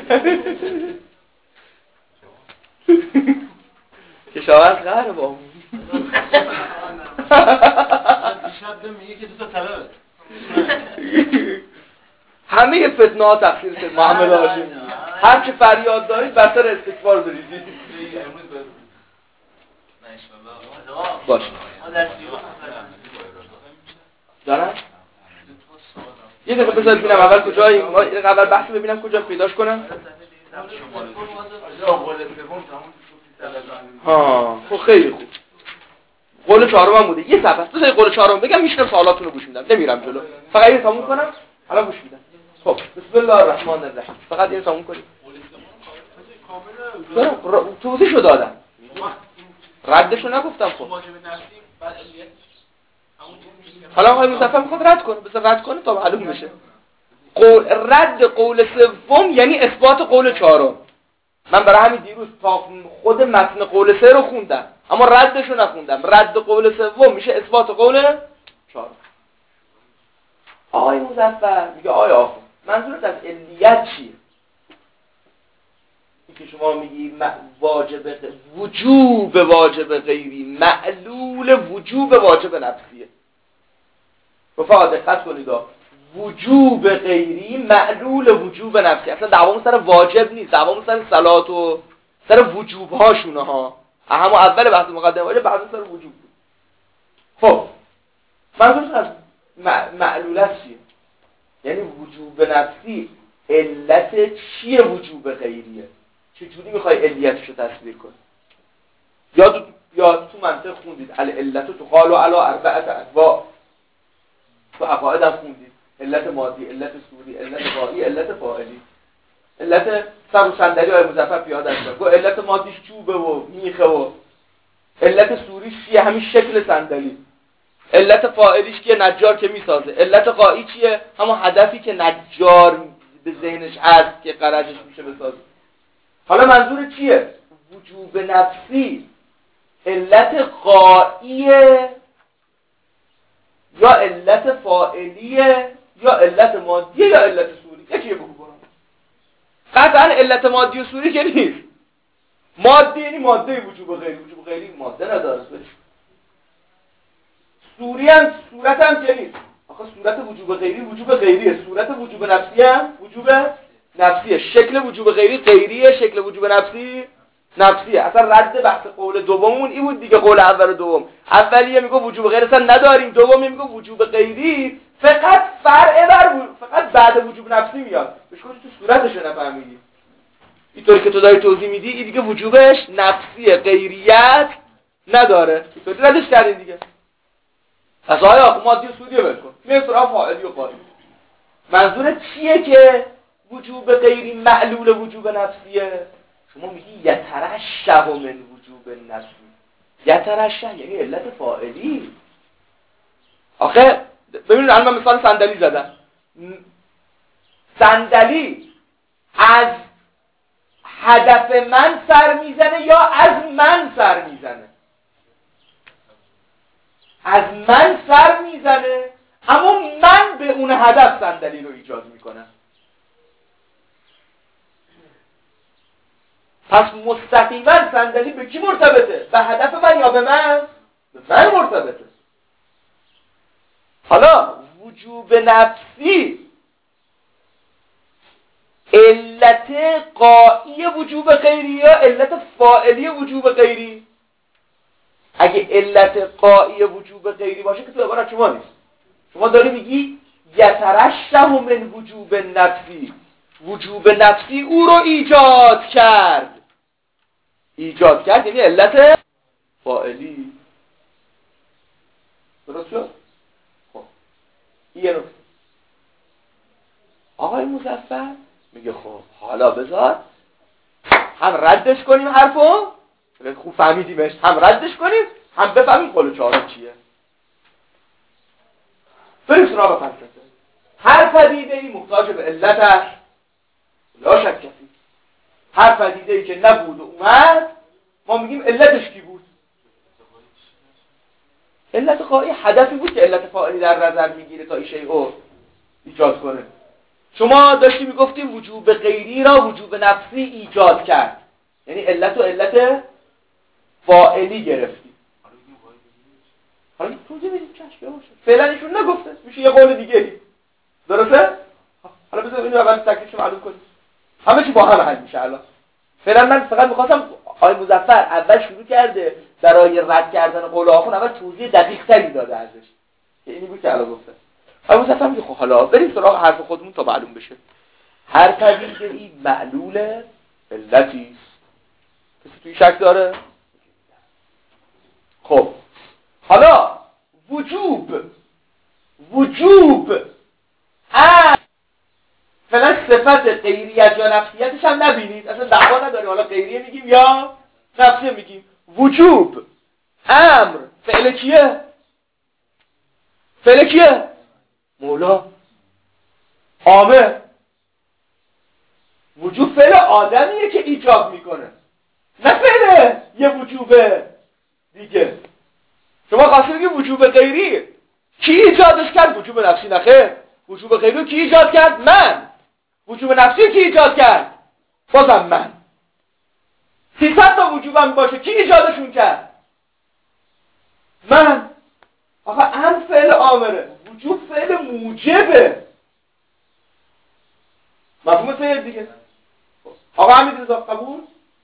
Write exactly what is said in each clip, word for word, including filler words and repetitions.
کشاورز قهره با اون پیشنهاد میگه که دو تا طلبه همه فتنه ها تقصیر سید محمد هاشمی. هر چه فریاد دارید بر سر استکبار بریزید. باشه دارم یه دقیقه بذارید ببینم اول کجایی ما یه دقیقه اول بحث ببینم کجا پیداش کنم. ها خب خیلی خوب. قول چهارم هم بوده. یه صفحه بذارید قول چهارم بگم میشنم سوالاتون رو گوش میدم. نمیرم جلو. فقط اینو تموم کنم. الان گوش میدم. خب بسم الله الرحمن الرحیم. فقط اینو تموم کنید. کامل توضیحشو دادم. ردشو نگفتم خب. حالا آقای مصطفی میخواد رد کنه. بذار رد کنه تا معلوم بشه. قول رد قول سوم یعنی اثبات قول چهارم. من برای همین دیروز تا خود متن قول سه رو خوندم اما ردش رو نخوندم. رد قول سوم میشه اثبات قول چهارم. آقای مظفر میگه آیا آخو منظورت از علیت چیه؟ این که شما میگی واجب وجوب واجب غیری معلول وجوب واجب نفسیه. فقط دقت کنید وجوب غیری معلول وجوب نفسی. اصلا دعوامون سر واجب نیست، دعوامون سر صلات و سر وجوب هاشونه ها. همون اول بحث مقدمه واجب بعد سر وجوب بود. خب منظورش از معلولت چیه؟ یعنی وجوب نفسی علت چیه وجوب غیریه؟ چجوری میخوای علیتشو تصویر کنی؟ یا یا تو منطق خوندید العلت تقال علی اربعه انواع. تو عقاید هم خوندید علت مادی، علت سوری، علت غایی، علت فاعلی. علت سر و صندلی های مظفر پیاده است. گو علت مادیش چوبه و میخه و علت سوریش چیه؟ همین شکل صندلی. علت فاعلیش که نجار که میسازه. علت غایی چیه؟ همون هدفی که نجار به ذهنش هست که غرضش میشه بسازه. حالا منظور چیه؟ وجوب نفسی علت غاییه یا علت فاعلیه یا علت مادیه یا علت سوری. یکیه بگو برام. قطعا علت مادی و سوری که نیست. مادی یعنی ماده وجوب غیری. وجوب غیری ماده نداره. سوری هم صورت هم که نیست. آخه صورت وجوب غیری وجوب غیریه. صورت وجوب نفسی هم وجوب نفسیه. شکل وجوب غیری غیریه، شکل وجوب نفسی نفسیه. اصلا رد بحث قول دوممون این بود دیگه. قول اول و دوم. اولیه میگه وجوب غیری اصلا نداریم، دومی میگه وجوب غیری فقط فرع بر فقط بعد وجوب نفسی میاد. بهش گفت تو صورتش نفهمیدی. اینطوری که تو داری توضیح میدی این دیگه وجوبش نفسیه، غیریت نداره. اینطوری ردش کردی دیگه. پس آیا مادی و سوریه بکن. میاد سراغ فاعلی و غایی. منظور چیه که وجوب غیری معلول وجوب نفسیه؟ شما میگی یترشح من وجوب نفسی. یترشح یعنی علت فاعلی. آخه ببینید الان من مثال صندلی زدم. صندلی از هدف من سر میزنه یا از من سر میزنه؟ از من سر میزنه، اما من به اون هدف صندلی رو ایجاد میکنم. پس مستقیما صندلی به کی مرتبطه؟ به هدف من یا به من؟ به من مرتبطه. حالا وجوب نفسی علت غایی وجوب غیری یا علت فاعلی وجوب غیری؟ اگه علت غایی وجوب غیری باشه که تو عبارت شما نیست. شما داری میگی یترشح من وجوب نفسی. وجوب نفسی او رو ایجاد کرد. ایجاد کرد یعنی علت فاعلی. درست شد؟ خب این یه نکته. آقای مظفر میگه خب حالا بذار هم ردش کنیم حرفو، خوب فهمیدیمش، هم ردش کنیم هم بفهمیم قول چهارم چیه. بریم سراغ فلسفه. هر پدیده ای محتاج به علت است، لا شک فیه. هر پدیده ای که نبود و اومد ما میگیم علتش کی بود؟ علت غایی هدفی بود که علت فاعلی در نظر میگیره تا این شیء رو ایجاد کنه. شما داشتی میگفتی وجوب غیری را وجوب نفسی ایجاد کرد، یعنی علت و علت فاعلی گرفتی. حالا توضیح بدید چشم باشه. فعلا ایشون نگفته، میشه یه قول دیگه. درسته؟ حالا بذار اینو اول تکلیفش معلوم کنیم. همه چی با هم حل میشه الان. فعلا من فقط می‌خواستم آقای مظفر اول شروع کرده برای رد کردن قول آخون اول توضیح دقیق تری داده ازش. که اینی بود که الان گفته. آقای مظفر میگه خب حالا بریم سراغ حرف خودمون تا معلوم بشه. هر پدیده ای معلول علتی است. کسی توی شک داره؟ خب حالا وجوب وجوب ا فعلا صفت غیریت یا نفسیتش هم نبینید، اصلا دعوا نداریم حالا غیریه میگیم یا نفسیه میگیم. وجوب امر فعل کیه؟ فعل کیه؟ مولا. امر وجوب فعل آدمیه که ایجاب میکنه، نه فعل یه وجوبه دیگه. شما خواستی بگید وجوب غیری کی ایجادش کرد؟ وجوب نفسی. نخیر، وجوب غیری کی ایجاد کرد؟ من. وجوب نفسی کی ایجاد کرد؟ بازم من. سیصد تا وجوبم باشه کی ایجادشون کرد؟ من. آخه امر فعل آمره، وجوب فعل موجبه. مفهوم سید دیگه. آقا حمید رضا قبول؟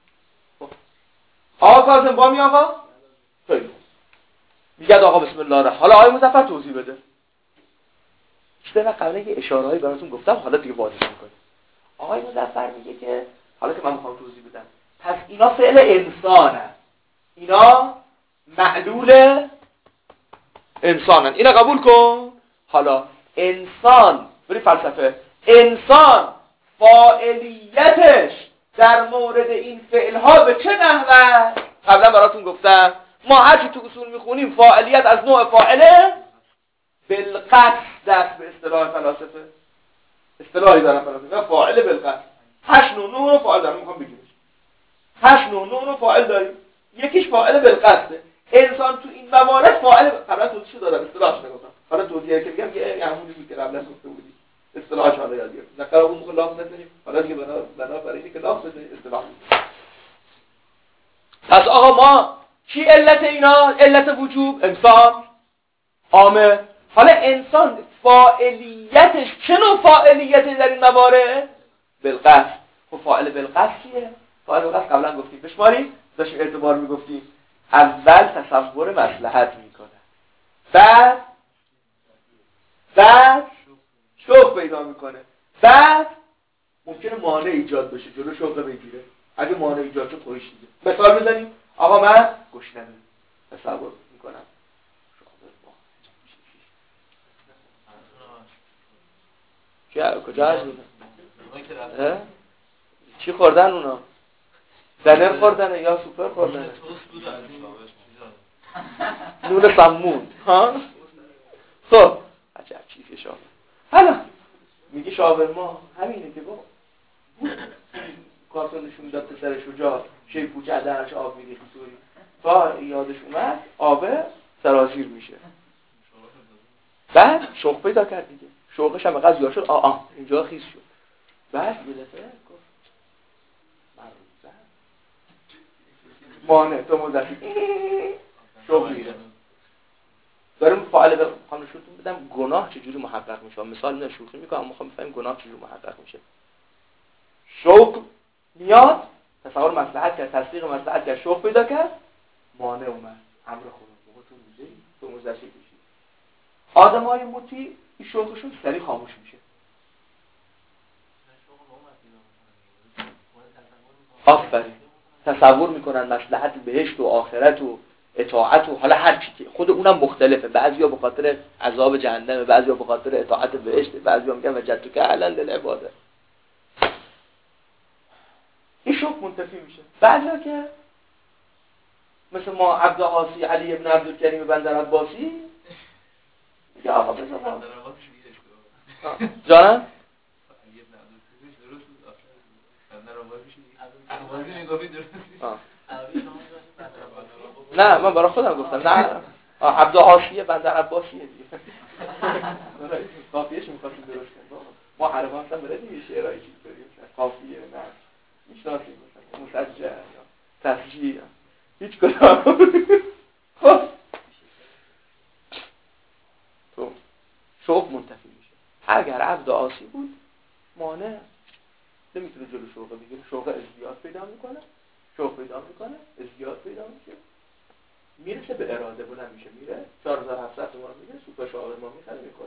آقا کاظم با می آقا؟ خیلی خوب. میگه آقا بسم الله الرحمن. حالا آقای مظفر توضیح بده. چطور قبلا یه اشارهایی براتون گفتم، حالا دیگه واضح می‌کنم. آقای مظفر میگه که حالا که من میخوام توضیح بدم، پس اینا فعل انسانن، اینا معلول انسانن، اینا قبول کن. حالا انسان، بری فلسفه، انسان فاعلیتش در مورد این فعلها به چه نحوه؟ قبلا براتون گفتم ما هرچی تو اصول میخونیم فاعلیت از نوع فاعله بالقصد است. به اصطلاح فلاسفه اصطلاحی دارن فلاسفه فاعل بالقصد. هشت نوع نوع فاعل داریم، میخوام بگیمش. هشت نوع نوع فاعل داریم، یکیش فاعل بالقصده. انسان تو این موارد فاعل، قبلا توضیحش دادم اصطلاحش نگفتم، حالا توضیحی که میگم یه همونی بود که قبلا گفته بودی، اصطلاحش حالا یاد گرفت. نکره اون موقع لاف نزنیم، حالا دیگه بنا بنا برای اینکه لاف بزنیم اصطلاح. پس آقا ما چی علت اینا؟ علت وجوب انسان عامه. حالا انسان فاعلیتش چه نوع فاعلیتی در این موارد؟ بالقصد. خب فاعل بالقصد کیه؟ فاعل بالقصد قبلا گفتیم بشماری، داشتیم اعتبار میگفتیم. اول تصور مصلحت میکنه، بعد بعد شوق پیدا میکنه، بعد ممکنه مانع ایجاد بشه جلو شوق بگیره. اگه مانع ایجاد شد خودش دیگه. مثال بزنیم. آقا من گشنمه تصور میکنم چه کجا هست اونا؟ چی خوردن اونا؟ دنر خوردنه یا سوپر خوردنه؟ نون سمون. ها؟ خب عجب چیزی شاور. حالا میگه شاورما همینه که با کارتون نشون داد پسر شجاع شی پوچه درش آب میریخی طوری تا یادش اومد آبه سرازیر میشه. بعد شوق پیدا کرد دیگه، شوقش هم قضیه شد. آه آه اینجا خیس شد. بعد یه دفعه گفت مروزه مانع تو مزفی شوق میره. دارم فعال بخوام نشونتون بدم گناه چجوری محقق میشه. مثال نه شوخی میکنم، میخوام بفهمیم گناه چجوری محقق میشه. شوق میاد، تصور مصلحت کرد، تصدیق مصلحت کرد، شوق پیدا کرد، مانع اومد، امر خدا موقع تو روزه تو مزدشی کشید. آدمای مطیع این شوقشون سریع خاموش میشه. آفرین. تصور میکنن مصلحت بهشت و آخرت و اطاعت و حالا هر چی که خود اونم مختلفه. بعضیا به خاطر عذاب جهنم، بعضیا به خاطر اطاعت بهشت، بعضیا میگن وجدتک اهلا للعباده. این شوق منتفی میشه. بعضیا که مثل ما عبد عاصی علی ابن عبدالکریم بندر عباسی میگه آقا بذار ما جانم نه من برای خودم گفتم. نه عبد عاصی بندر عباسیه دیگه. کافیش می‌خواستیم درست کنیم. ما عربان هم بلدیم یه شعرهایی چیز داریم قافیه نه میشناسیم مثلا مسجع یا تسجیع هیچ کدام خب تو شوق منتفی میشه. اگر عبد عاصی بود مانع نمیتونه جلو شوق بگیره، شوق ازدیاد پیدا میکنه، شوق پیدا میکنه، ازدیاد پیدا میشه، میرسه به اراده بلند میشه، میره چهار هزار و هفتصد تومان میگیره، سوپ شاور ما میخره میکنه.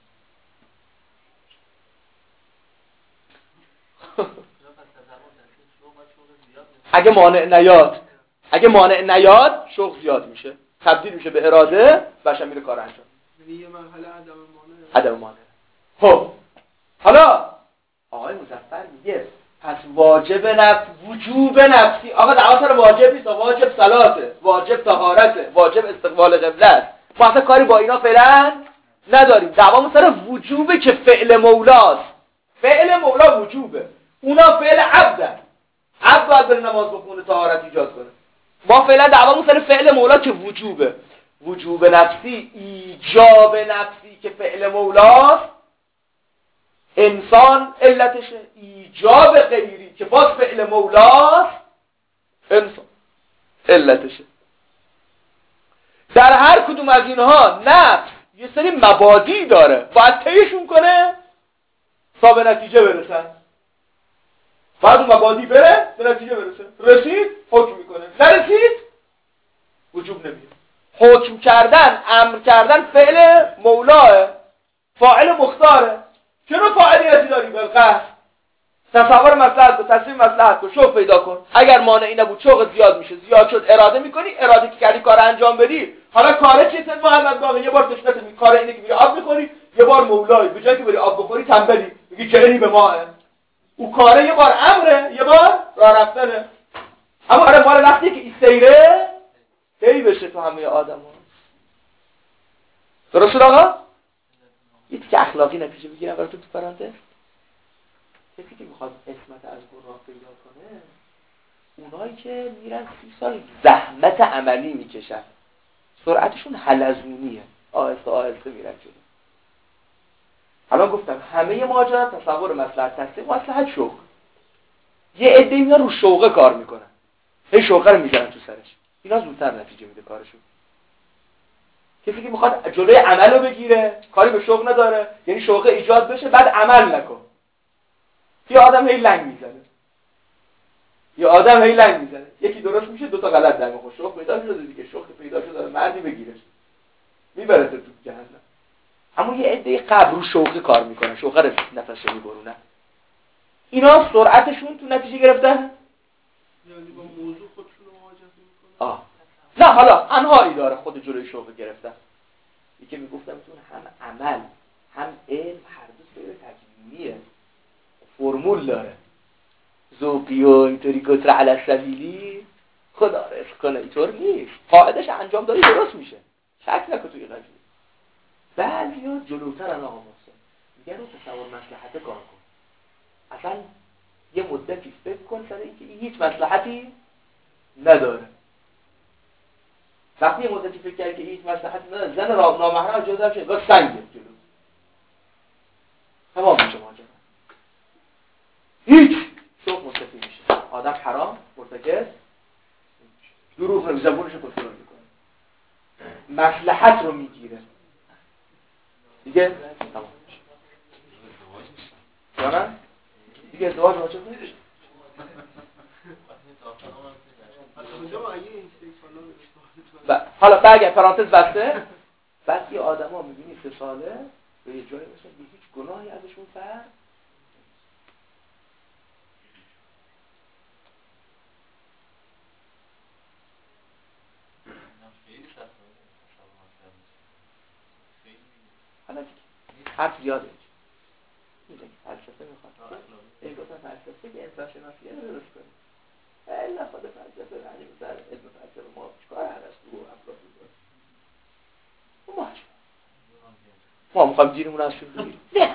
اگه مانع نیاد اگه مانع نیاد شوق زیاد میشه، تبدیل میشه به اراده، بشم میره کار انجام. یه مرحله عدم مانع عدم مانع. خب حالا آقای مظفر میگه پس واجب نفس وجوب نفسی، آقا دعوا سر واجب نیست، واجب صلاته، واجب طهارته، واجب استقبال قبله است. ما اصلا کاری با اینا فعلا نداریم. دعوامون سر وجوبه که فعل مولاست. فعل مولا وجوبه، اونا فعل عبدن. عبد باید بره نماز بخونه طهارت ایجاد کنه. ما فعلا دعوامون سر فعل مولا که وجوبه. وجوب نفسی، ایجاب نفسی که فعل مولاست، انسان علتشه. ایجاب غیری که باز فعل مولاست، انسان علتشه. در هر کدوم از اینها نفس یه سری مبادی داره، باید طیشون کنه تا به نتیجه برسن. باید اون مبادی بره به نتیجه برسه. رسید حکم میکنه، نرسید وجوب نمیره. حکم کردن، امر کردن فعل مولاه، فاعل مختاره. چرا فاعلیتی داری؟ بالقصد. تصور مصلحت کن، تصمیم مصلحت کن، شوق پیدا کن. اگر مانعی نبود شوق زیاد میشه، زیاد شد اراده میکنی، اراده که کردی کار انجام بدی. حالا کاره چیه؟ محمد باقی یه بار تشنت می کار اینه که میری آب میخوری، یه بار مولایی به جای که بری آب بخوری تنبلی میگی چهری به ماه. او کاره یه بار امره، یه بار راه رفتنه. اما آره مال وقتی که این سیره هی بشه تو همه آدم‌ها. درست آقا؟ یه تیکه اخلاقی نتیجه بگیرم براتون تو پرانتز. کسی که میخواد اسمت از گناه پیدا کنه، اونایی که میرن سی سال زحمت عملی میکشن، سرعتشون حلزونیه، آهسته آهسته میرن جلو. الان گفتم همه ماجرا تصور مصلحت تصدیق و مصلحت شوق. یه عده‌ای میان رو شوقه کار میکنن، هی شوقه رو میزنن تو سرش، اینا زودتر نتیجه میده کارشون. کسی که میخواد جلوی عمل رو بگیره، کاری به شوق نداره، یعنی شوقه ایجاد بشه بعد عمل نکن. یه آدم هی لنگ میزنه، یه آدم هی لنگ میزنه، یکی درست میشه دوتا غلط در میخوره، شوق پیدا شده دیگه، شوق پیدا شده مردی بگیره میبره تو جهنم. اما یه عده قبر رو شوقه کار میکنن، شوقه رو نفسش میبرونن. اینا سرعتشون تو نتیجه گرفتن، یعنی با موضوع خودشون رو مواجه میکنن. آه نه حالا انواعی داره خود جلوی شوقه گرفتن. یکی میگفتم تون هم عمل هم علم هر دو سیر تکوینیه، فرمول داره. ذوقی و اینطوری گتر علی سبیلی خدا رزق کنه، اینطور نیست. قاعدش انجام داری درست میشه، شک نکن توی قضیه. بعضیا جلوترن آقا محسن، میگن رو تصور مصلحت کار کن. اصلا یه مدتی فکر کن سر اینکه این هیچ مصلحتی نداره. وقتی یه مدتی فکر کردی که هیچ مصلحتی نداره، زن را نامحرم جدا شد و سنگه جلو تمام میشه ماجرا. هیچ شوق مستفی میشه، آدم حرام مرتکب، دروغ رو زبونش رو کنترل میکنه، مصلحت رو میگیره دیگه تمام میشه. جانم دیگه ازدواج واجب نیست. حالا برگرد پرانتز بسته. بعد یه آدما میبینی سه ساله به یه جایی مثلا بی هیچ گناهی ازشون فرق حالا دیگه حرف زیاده میگه فلسفه میخواد این گفتن فلسفه که انسان شناسی رو درست کنه. الا خود فلسفه یعنی مثلا علم فلسفه ما چیکار هست تو افلاطون ما ما میخوایم دینمون از شون بگیریم؟ نه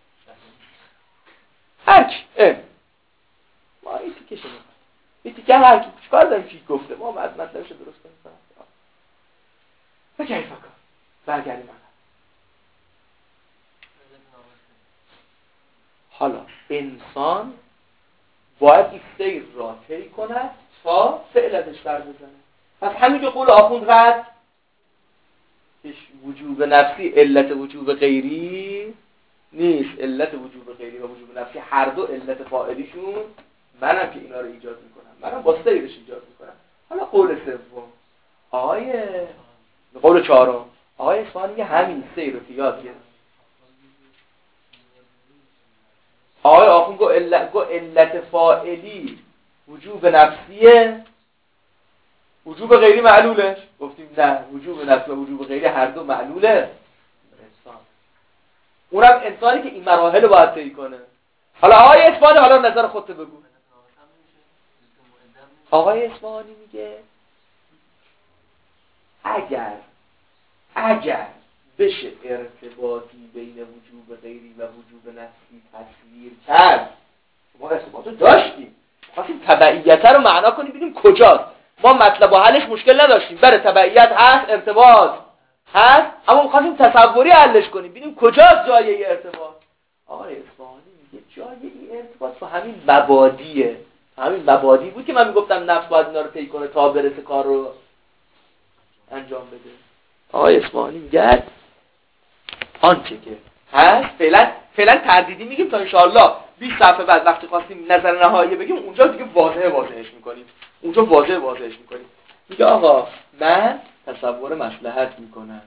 هر کی ما این تیکه شده این تیکه هر کی چیکار داریم چی گفته ما از مطلبش درست کنیم. و کیف کار برگردیم انسان باید این سیر را طی کند تا فعلتش بر بزنه. پس همین که قول آخوند رد وجوب نفسی علت وجوب غیری نیست. علت وجوب غیری و وجوب نفسی هر دو علت فاعلیشون منم که اینا رو ایجاد میکنم، منم با سیرش ایجاد میکنم. حالا قول سوم آقای قول چهارم آقای اصفهانی میگه همین سیر رو که یاد گرفت. آقای آخوند گو علت, گو علت فاعلی وجوب نفسیه، وجوب غیری معلولش. گفتیم نه، وجوب نفسی و وجوب غیری هر دو معلوله انسان، اونم انسانی که این مراحل رو باید طی کنه. حالا آقای اصفهانی حالا نظر خودت بگو. آقای اصفهانی میگه اگر اگر بشه ارتباطی بین وجوب غیری و وجوب نفسی تصویر کرد، ما ارتباط رو داشتیم، خواستیم تبعیت رو معنا کنیم ببینیم کجاست. ما مطلب و حلش مشکل نداشتیم، بره تبعیت هست، ارتباط هست، اما خواستیم تصوری حلش کنیم ببینیم کجاست جای این ارتباط. آقای اصفهانی میگه جای این ارتباط تو همین مبادیه. همین مبادی بود که من میگفتم نفس باید اینا رو طی کنه تا برسه کار رو انجام بده. آقای اصفهانی میگه آنچه که هست فعلا فعلا تردیدی میگیم تا انشاءالله بیست صفحه بعد وقتی خواستیم نظر نهایی بگیم اونجا دیگه واضحه واضحش میکنیم. اونجا واضحه واضحش میکنیم. میگه آقا من تصور مصلحت میکنم،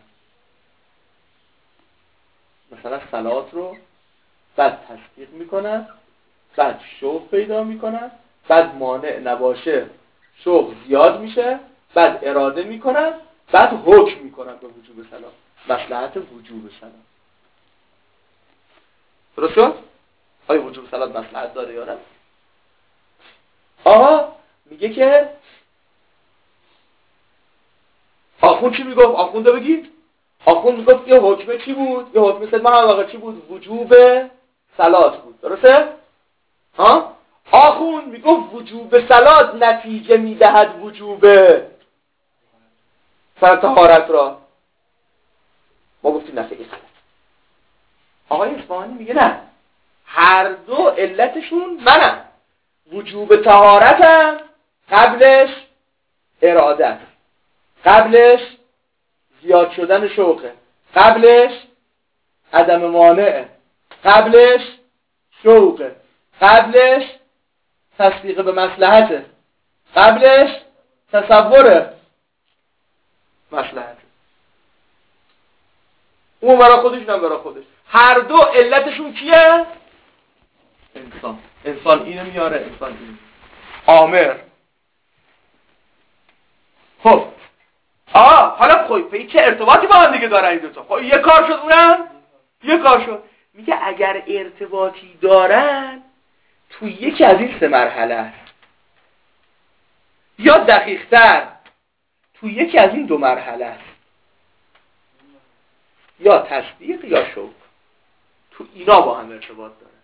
مثلا صلات رو بعد تصدیق میکنم، بعد شوق پیدا میکنم، بعد مانع نباشه شوق زیاد میشه، بعد اراده میکنم، بعد حکم میکنم به وجوب صلات، مصلحت وجوب صلات. درست شد؟ آیا وجوب صلات مصلحت داره یا نه؟ آقا میگه که آخوند چی میگفت؟ آخونده بگید. آخوند میگفت یه حکمه چی بود؟ یه حکمه سید محمد واقع چی بود؟ وجوب صلات بود. درسته؟ ها؟ آخوند میگفت وجوب صلات نتیجه میدهد وجوب صلات طهارت را. ما گفتیم نه خیلی غلط. آقای اصفهانی میگه نه، هر دو علتشون منم. وجوب طهارتم قبلش اراده است، قبلش زیاد شدن شوقه، قبلش عدم مانعه، قبلش شوقه، قبلش تصدیق به مصلحته، قبلش تصور مصلحته. اون برای خودش اینم برای خودش. هر دو علتشون کیه؟ انسان. انسان اینو میاره، انسان اینو. آمر. خب آه حالا خب چه ارتباطی با هم دیگه دارن این دوتا؟ خب یه کار شد، اونم یه کار شد. میگه اگر ارتباطی دارن تو یکی از این سه مرحله است، یا دقیق‌تر تو یکی از این دو مرحله است، یا تصدیق یا شوق. تو اینا با هم ارتباط داره.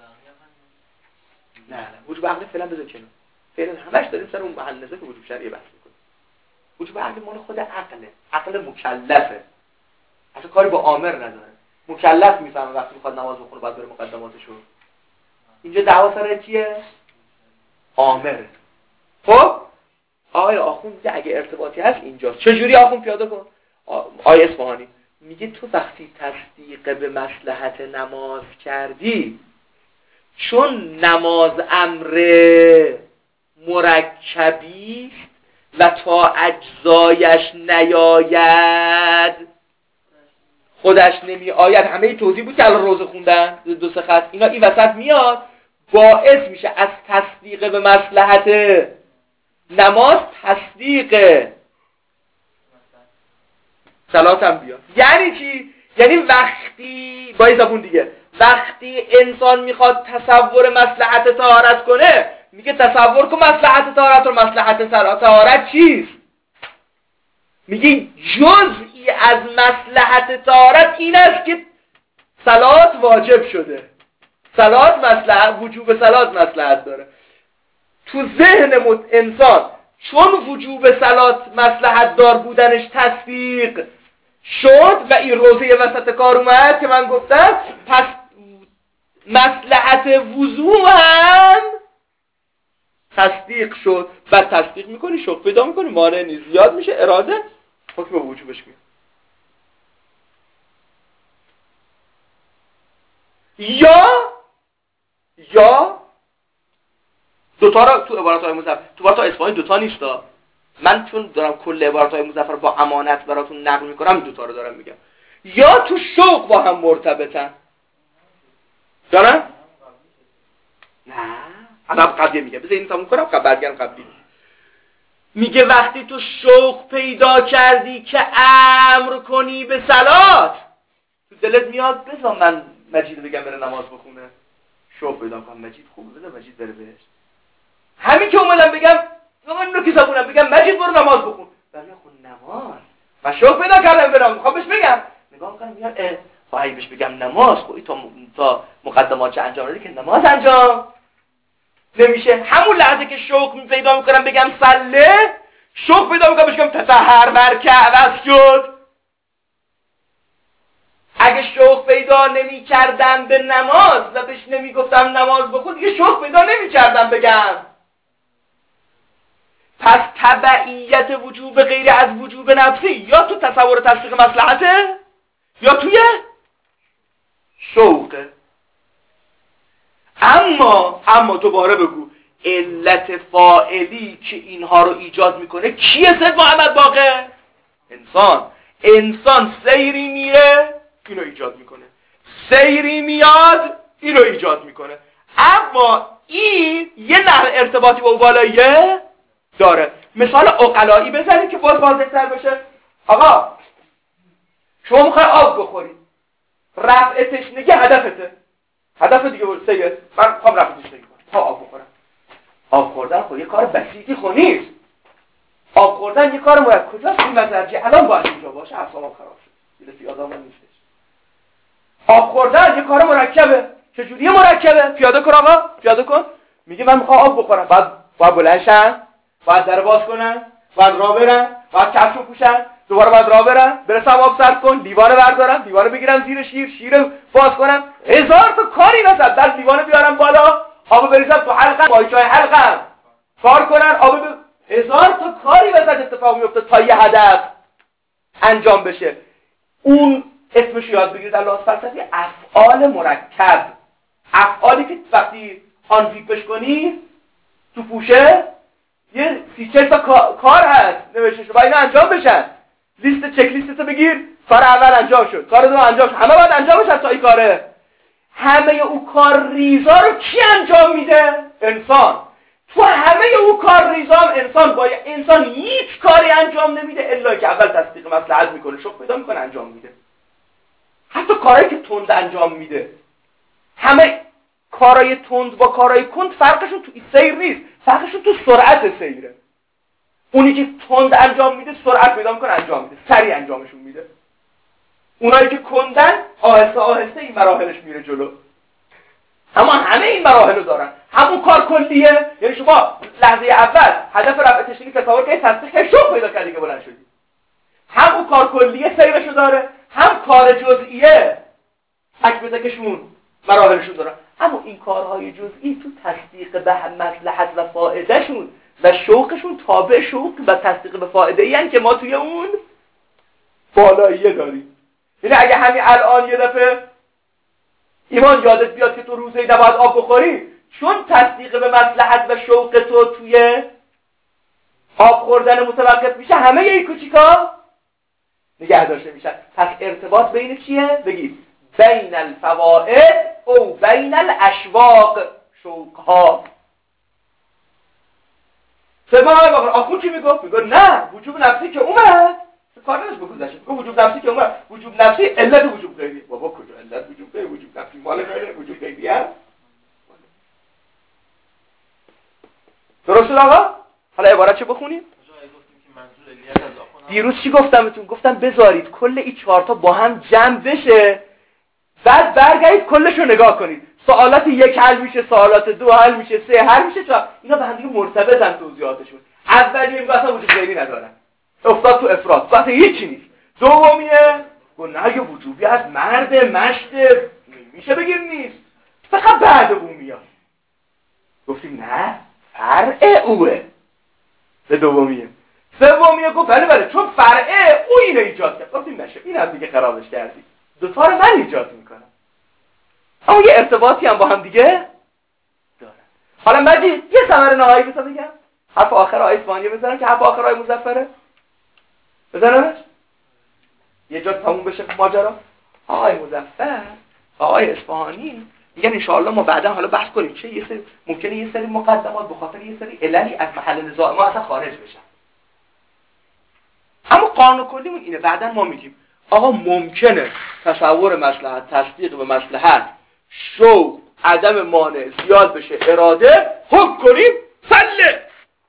نه نه وجوب عقلی فعلا بذار کنار. فعلا همش داریم سر اون محل که وجوب شرعی بحث می‌کنیم. وجوب عقلی مال خود عقله، عقل مکلفه، اصلا کاری با آمر نداره. مکلف میفهمه وقتی میخواد نماز بخونه باید بره مقدماتشو. اینجا دعوا سر کیه؟ آمره. خب آقای آخوند میگه اگه ارتباطی هست اینجاست. چجوری آخوند پیاده کن؟ آقای اصفهانی میگه تو وقتی تصدیق به مصلحت نماز کردی، چون نماز امر مرکبی و تا اجزایش نیاید خودش نمی آید، همه ای توضیح بود که الان روزه خوندن دو سه خط اینا این وسط میاد، باعث میشه از تصدیق به مصلحت نماز تصدیق صلات هم بیاد. یعنی چی؟ یعنی وقتی با این زبون دیگه وقتی انسان میخواد تصور مصلحت طهارت کنه، میگه تصور کن مصلحت طهارت و مصلحت طهارت چیست؟ میگه جزئی از مصلحت طهارت این است که صلات واجب شده. صلات مصلحت، وجوب صلات مصلحت داره. تو ذهن انسان چون وجوب صلات مصلحت دار بودنش تصدیق شد و این روزه وسط کار اومد که من گفتم، پس مصلحت جهت وضوح هم تصدیق شد. بعد تصدیق میکنی، شوق پیدا میکنی، مانع نیست، زیاد میشه، اراده حکم به وجوبش میاد. یا یا دوتا را تو عبارت‌های مظفر، تو عبارت‌های اصفهانی دوتا نیستا، من چون دارم کل عبارت‌های مظفر با امانت براتون نقل میکنم دوتا رو دارم میگم. یا تو شوق با هم مرتبطن. دارم؟ نه الان قبلی میگه، بذار این تموم کنم قبل برگردم قبلی. میگه وقتی تو شوق پیدا کردی که امر کنی به صلات، تو دلت میاد بذار من مجید بگم بره نماز بخونه، شوق پیدا کنم مجید خوبه بذار مجید بره بهش. همین که اومدم بگم من رو که زبونم بگم مجید برو نماز بخون، ولی خون نماز من شوق پیدا کردم برام میخوام بهش بگم، نگاه میکنم میگم اه باید بهش بگم نماز، خب تا تا مقدمات چه انجام دادی که نماز انجام نمیشه. همون لحظه که شوق پیدا میکنم بگم صله، شوق پیدا میکنم بگم تطهر ورکع واسجد. اگه شوق پیدا نمی کردم به نماز و بهش نمی گفتم نماز بخون، دیگه شوق پیدا نمی کردم بگم. پس تبعیت وجوب غیر از وجوب نفسی یا تو تصور تصدیق مصلحته یا توی شوقه. اما اما دوباره بگو علت فاعلی که اینها رو ایجاد میکنه کیه؟ سید محمد باقر انسان. انسان سیری میره اینو ایجاد میکنه، سیری میاد اینو ایجاد میکنه. اما این یه نحو ارتباطی با بالاییه داره. مثال عقلایی بزنید که باز واضح‌تر بشه. آقا شما میخوای آب بخوری، رفع تشنگی هدفته، هدف دیگه بود سیه من میخوام رفع تشنگی کنم تا آب بخورم. آب خوردن خب یه کار بسیطی خو نیست. آب خوردن یه کار مرکب. کجاست این مزرجی الان باید اینجا باشه، اعصابم خراب شد دیگه یادم نیستش. آب خوردن یه کار مرکبه. چجوری مرکبه؟ پیاده کن آقا، پیاده کن. میگه من میخوام آب بخورم، بعد باید بلند شن، باید در باز کنن، باید راه برن، باید کفشو پوشن، دوباره باید راه برن، برسم آب سرد کن، لیوانه بردارم، لیوانه بگیرم زیر شیر، شیر باز کنم، هزار تا کاری نصد، بعد لیوانه بیارم بالا، آب بریزم تو حلقم، ماهیچه‌های حلقم کار کنن، آب ب... هزار تا کاری وسط اتفاق میفته تا یه هدف انجام بشه. اون اسمش یاد بگیرید در لحاظ فلسفی افعال مرکب، افعالی که وقتی آن زیپش کنی تو پوشه یه سی چل تا کار هست نوشته شده، باید اینا انجام بشن. لیست چک لیستتو بگیر، کار اول انجام شد، کار دوم انجام شد، همه باید انجام بشن تا این کاره. همه او کار ریزا رو کی انجام میده؟ انسان. تو همه او کار ریزا هم انسان باید، انسان هیچ کاری انجام نمیده الا که اول تصدیق مصلحت میکنه، شوق پیدا میکنه انجام میده. حتی کارهایی که تند انجام میده، همه کارهای تند با کارهای کند فرقشون تو سیر نیست، فرقشون تو سرعت سیره. اونی که تند انجام میده سرعت پیدا میکنه انجام میده، سریع انجامشون میده. اونایی که کندن آهسته آهسته این مراحلش میره جلو. اما همه این مراحل رو دارن. همون کار کلیه، یعنی شما لحظه اول هدف رفع تشنگی تصور کردی، تصدیق کردی، شوق پیدا کردی که بلند شدی. همون کار کلیه سیرشو داره، هم کار جزئیه تک به تکشون مراحلشون دارن. اما این کارهای جزئی تو تصدیق به مصلحت و فایدهشون و شوقشون تابع شوق و تصدیق به فایده این که ما توی اون بالاییه داریم. یعنی اگه همین الان یه دفعه ایمان یادت بیاد که تو روزی نباید آب بخوری، چون تصدیق به مصلحت و شوق تو توی آب خوردن متوقف میشه، همه یه کوچیکا نگه داشته میشن. پس ارتباط بین چیه؟ بگید بین الفوائد او بین الاشواق، شوقها. سبا آخون چی میگفت؟ میگفت نه وجوب نفسی که اومد کار نداشت بگذاشت، میگفت وجوب نفسی که اومد، وجوب نفسی علت وجوب غیری. بابا کجا علت وجوب غیری؟ وجوب نفسی مال غیره، وجوب غیری هست. درست آقا؟ حالا عبارت چه بخونیم؟ دیروز چی گفتم بهتون؟ گفتم بذارید کل این چهار تا با هم جمع بشه، بعد برگردید کلش رو نگاه کنید. سوالات یک حل میشه، سوالات دو حل میشه، سه حل میشه، چهار. اینا به هم دیگه مرتبطن توضیحاتشون. اولیه میگه اصلا وجوب غیری ندارن، افتاد تو افراد، اصلا هیچی نیست. دومیه گفت نه یه وجوبی از مرد مشت میشه بگیم نیست. فقط بعد او میاد. گفتیم نه فرع اوه. به دومیه. سومیه گفت بله بله چون فرع او اینو ایجاد کرد. گفتیم نشه این هم دیگه خرابش کردی. دوتا رو من ایجاد میکنم. اما یه ارتباطی هم با هم دیگه دارن. حالا مجید یه ثمره نهایی بسا بگم. حرف آخر آیه اصفهانی بزنم که حرف آخر آیه مظفره. بزنمش؟ یه جا تموم بشه ماجرا. آقای مظفر آقای اصفهانی میگن ان شاءالله ما بعدا حالا بحث کنیم چه یه سری ممکنه یه سری مقدمات به خاطر یه سری عللی از محل نزاع ما اصلا خارج بشن. اما قانون کلیمون اینه بعدا ما میگیم آقا ممکنه تصور مصلحت تصدیق به مصلحت شوق عدم مانع زیاد بشه اراده حکم کنیم سله.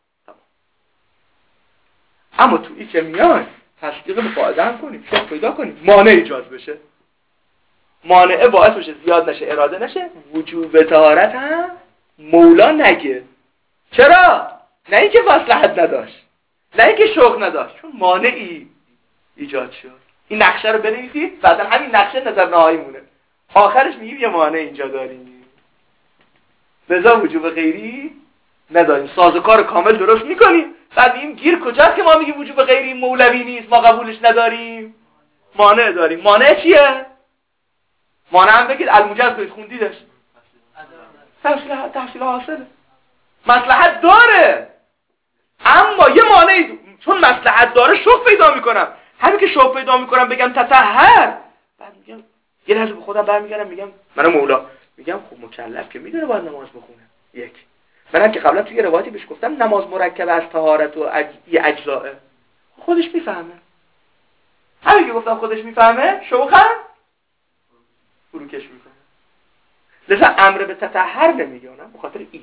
اما تو این که میان تصدیق به قاعده هم کنیم شوق پیدا کنیم مانع ایجاد بشه مانعه باعث بشه زیاد نشه اراده نشه وجوب طهارت هم مولا نگه. چرا؟ نه اینکه مصلحت نداشت نه اینکه شوق نداشت چون مانعی ایجاد شد. این نقشه رو بنویسید بعدا همین نقشه نظر نهایی مونه آخرش میگیم یه مانع اینجا داریم لذا وجوب غیری نداریم سازوکار کامل درست میکنیم بعد میگیم گیر کجاست که ما میگیم وجوب غیری مولوی نیست ما قبولش نداریم مانع داریم. مانع چیه؟ مانع هم بگید الموجز کنید خوندیدش تحصیل تحصیل حاصله مصلحت داره اما یه مانعی چون مصلحت داره شوق پیدا میکنم همین که شوق پیدا میکنم بگم تطهر بعد میگم یه لحظه به خودم برمیگردم میگم منم مولا میگم خب مکلف که میدونه باید نماز بخونه یک منم که قبلا توی یه روایتی بهش گفتم نماز مرکب از طهارت و اج... یه اجزائه خودش میفهمه همین که گفتم خودش میفهمه شوقم فروکش میکنه لذا امر به تطهر نمیگه اونم به خاطر این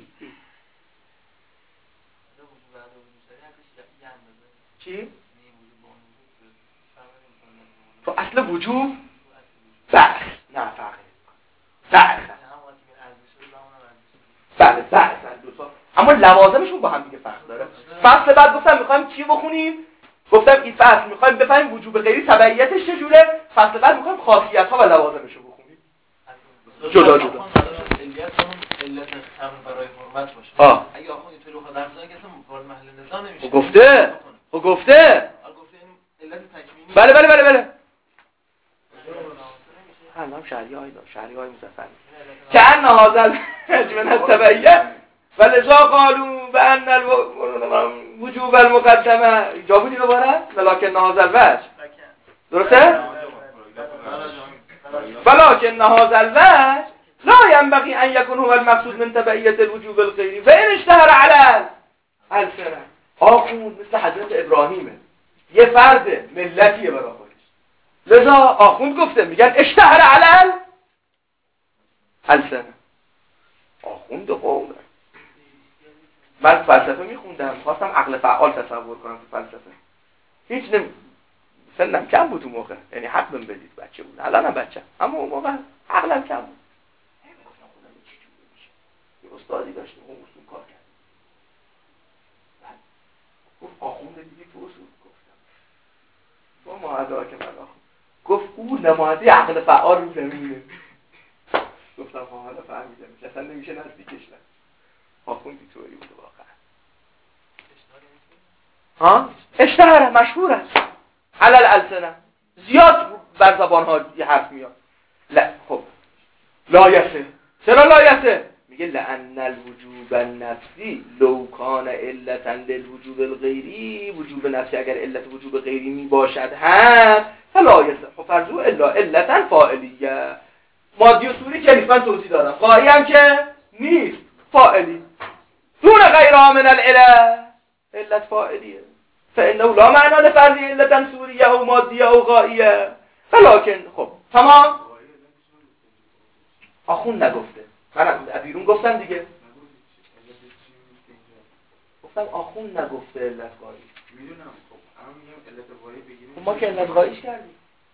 چی؟ تو اصل وجوب بحث نه فرق بحث بله بحث دو تا اما لوازمشون با هم دیگه فرق داره. فصل بعد گفتم میخوایم چی بخونیم گفتم این فصل میخوایم بفهمیم وجوب غیری تبعیتش چجوره فصل بعد میخوایم خاصیت ها و لوازمش رو بخونیم جدا جدا علت خمر برای حرمت باشه آه. اگه آخوند اینطوری بخواد درس بزنه که اصلا وارد محل نزاع نمیشه. گفته او گفته گفته این علت تکوینی بله بله بله بله هم شرعی های شرعی های مظفر که ان هذا من التبعیه ولذا قالوا بان الوجوب المقدمه جا بودی دوباره ولکن هذا الوجه درسته ولكن هذا الوجه لا ينبغي أن يكون هو المقصود من تبعية الوجوب الغيري فإن اشتهر على الفرع آخوند مثل حضرت ابراهیمه یه فرد ملتیه برای خودش لذا آخوند گفته میگن اشتهر على الفرع آخوند قومه من فلسفه میخوندم خواستم عقل فعال تصور کنم تو فلسفه هیچ نمی سنم کم بود اون موقع یعنی حق بهم بدید بچه بود الانم بچه اما اون موقع عقلم کم بود یه استادی داشتیم اون اصول کار کرد گفت آخونده دیدی تو اصول گفتم با معدا که من آخوند گفت او نماینده عقل فعال رو زمینه گفتم ها حالا فهمیدم اصلا نمیشه نزدیکش نه آخوندی طوری بوده واقعا ها اشتهره مشهور است علل السنه زیاد بر زبان ها یه حرف میاد لا خب لایسه چرا لایسه میگه لأن الوجوب النفسی لو کان علتا للوجوب الغیری وجوب نفسی اگر علت وجوب غیری می باشد هم فلا یصح فرضه الا علتا فاعلیه مادی و صوری که نیست من توضیح دادم قایی هم که نیست فاعلی دون غیرها من العله علت فاعلیه فانه لا معنی لفرض علتا صوریه او مادیه او غاییه ولکن خب تمام آخون نگفته من بیرون گفتم دیگه گفتم آخون نگفته علت غایی میدونم خب الان میگم علت غایی بگیریم ما که علت غاییش کردیم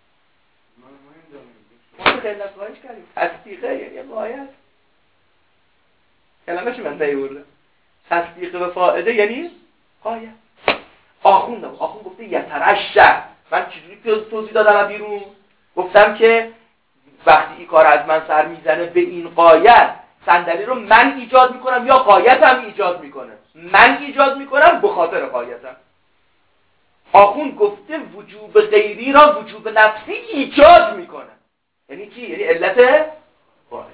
ما که علت غاییش کردیم تصدیقه یعنی غایت کلمه چی من نیورده تصدیق به فائده یعنی غایت آخون نگفت آخون گفته یترشه من چجوری توضیح دادم بیرون گفتم که وقتی این کار از من سر میزنه به این غایت، صندلی رو من ایجاد میکنم یا غایتم ایجاد میکنه؟ من ایجاد میکنم به خاطر غایتم. آخوند گفته وجوب غیری را وجوب نفسی ایجاد میکنه. یعنی چی؟ یعنی علت فاعلی.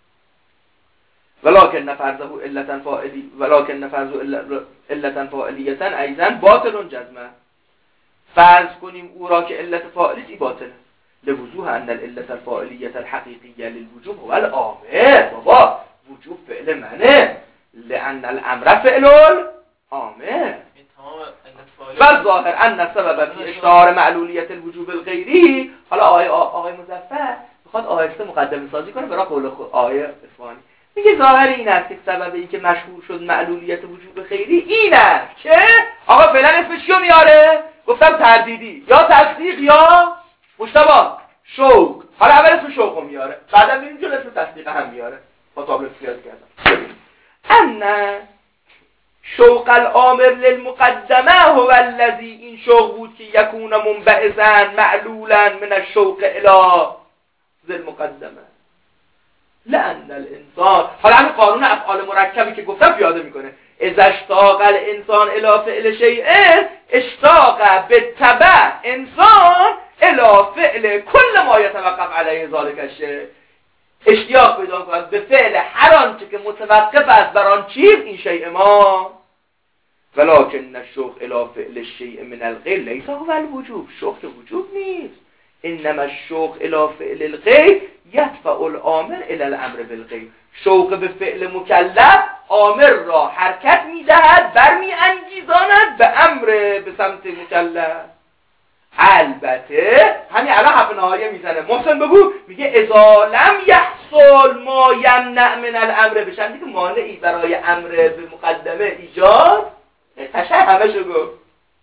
ولکن نفرضه علتا فاعلی ولکن نفرضه علتا فاعلیتا ایضا باطل جزمه. فرض کنیم او را که علت فاعلی سی باطله. لوضوح ان العلت الفاعلیه الحقیقیه للوجوب هو الامر. بابا وجوب فعل منه، لان الامر فعل الامر. و ظاهر ان السبب فی اشتهار معلولیت الوجوب الغیری. حالا آقای آقای مظفر میخواد آهسته مقدمه سازی کنه برای قول خود آقای اصفهانی. میگه ظاهر این است که سبب این که مشهور شد معلولیت وجوب غیری این است که آقا فعلا اسمش چیو میاره؟ گفتم تردیدی یا تصدیق یا مشتبه شوق. حالا اول اسم شوقو میاره، بعدا میبینیم جلو اسم تصدیق هم میاره. با تابلو پیاده کردم. ان شوق الامر للمقدمه هو الذی، این شوق بود که یکون منبعثا معلولا من الشوق الی ذل مقدمه. لأن الانسان، حالا همین قانون افعال مرکبی که گفتم پیاده میکنه. اذا اشتاق الانسان الی فعل شیء اشتاق بالتبع انسان الی فعل کل ما یتوقف علیه ذلک الشیء. اشتیاق پیدا کند به فعل هر آنچه که متوقف است بر آن چیز این شیء ما. ولکن الشوق الی فعل الشیء من الغیر لیس هو الوجوب. شوق که وجوب نیست. انما الشوق الی فعل الغیر یدفع الامر الی الامر بالغیر. شوق به فعل مکلف امر را حرکت میدهد، برمی انگیزاند به امر به سمت مکلف. البته همین الان حرف نهایه میزنه. محسن بگو، میگه اذا لم یحصل ما یمنع من الامر، بشن دیگه مانعی برای امر به مقدمه ایجاد قشنگ همه شو گفت.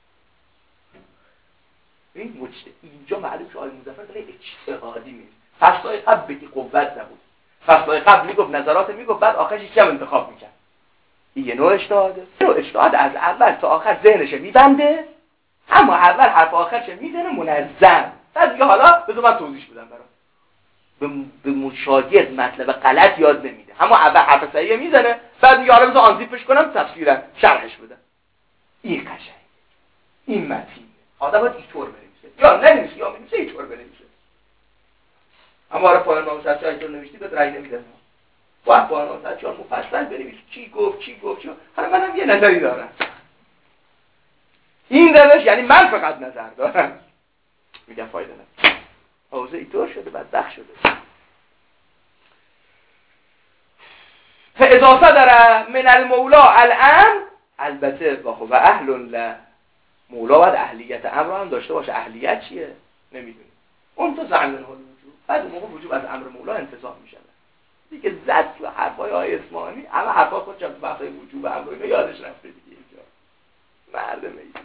این مجتهد اینجا معلوم شد آقای مظفر داره اجتهادی میره. فصلای قبل بگی قوت نبود. فصلای قبل میگفت نظرات میگفت، بعد آخرش هیچ هم انتخاب میکرد. این یه نوع اجتهاده. نوع اجتهاد از اول تا آخر ذهنش میبنده، اما اول حرف آخرش میزنه منظم. بعد دیگه حالا بذار من توضیح بدم برام. به به مشاگرد مطلب غلط یاد نمیده. اما اول حرف صحیح میزنه، بعد میگه حالا بذار آنزیپش کنم تفسیرا شرحش بدم. این قشنگه. این متین. آدم باید اینطور بنویسه. یا ننویسه یا بنویسه اینطور بنویسه. اما آره پایان نامه سرچه اینطور نوشتی به رأی نمیدم. باید پایان نامه سرچه مفصل بنویس. چی گفت چی گفت چی. حالا منم یه نظری دارم. این روش یعنی من فقط نظر دارم. میگم فایده نداره. حوزه اینطور شده بدبخت شده. فاذا صدر من المولا الامر، البته و هو اهل له. مولا باید اهلیت امر هم داشته باشه. اهلیت چیه؟ نمیدونیم. اون تو زعم منه الوجوب. بعد اون موقع وجوب از امر مولا انتزاع میشه. دیگه زد تو حرفای های اسمانی، اما حرفا خودش هم بحثای وجوب امر اینا یادش رفته دیگه اینجا. مردم اینا.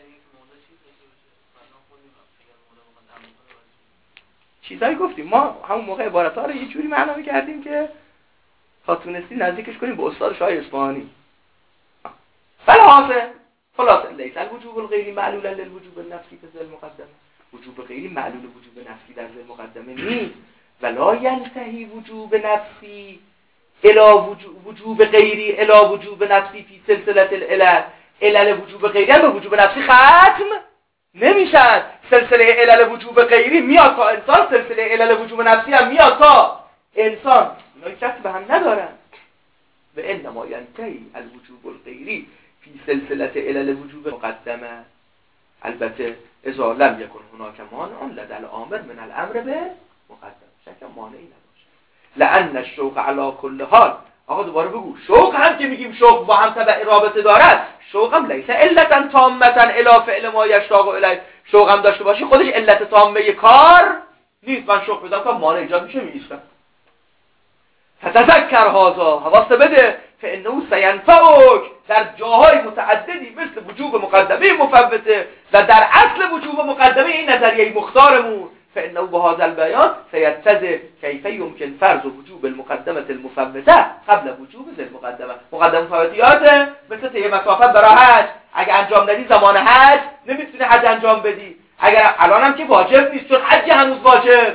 چیزایی گفتیم ما همون موقع عبارت‌ها رو یه جوری معنا کردیم که تا تونستی نزدیکش کنیم به استاد شاه اصفهانی. فالحاصل خلاصه لیس الوجوب الغیری معلولا للوجوب النفسی فی ذل مقدمه. وجوب غیری معلول وجوب نفسی در ذل مقدمه نیست. ولا ینتهی وجوب نفسی الی وجوب وجوب غیری الی وجوب نفسی فی سلسله العلل. علل وجوب غیری هم به وجوب نفسی ختم نمیشن. سلسله علل وجوب غیری میاد تا انسان، سلسله علل وجوب نفسی هم میاد تا انسان. اینا هیچ ربطی به هم ندارن. و انما ینتهی الوجوب الغیری فی سلسله علل وجوب مقدمه. البته اذا لم یکن هناک مانع لدى الامر من الامر به مقدمه. شک مانعی نباشه. لان الشوق علی کل حال. آقا دوباره بگو، شوق هم که میگیم شوق با هم تبع رابطه دارد، شوق هم لیس علتا تامتا الی فعل ما یشتاق الیه. شوق هم داشته باشی خودش علت تامه کار نیست. من شوق پیدا کنم مانع ایجاد میشه میایستم. فتذکر هذا، حواست بده. فانه سینفعک در جاهای متعددی مثل وجوب مقدمه مفوته و در اصل وجوب مقدمه این نظریه مختارمون. فانه بهذا البیان سیتضح کیف یمکن فرض وجوب المقدمه المفوته قبل وجوب ذل مقدمه. مقدمه مفوتیاته مثل طی مسافت برای حج. اگه انجام ندی زمان حج نمیتونی حج انجام بدی. اگر الان هم که واجب نیست چون حج هنوز واجب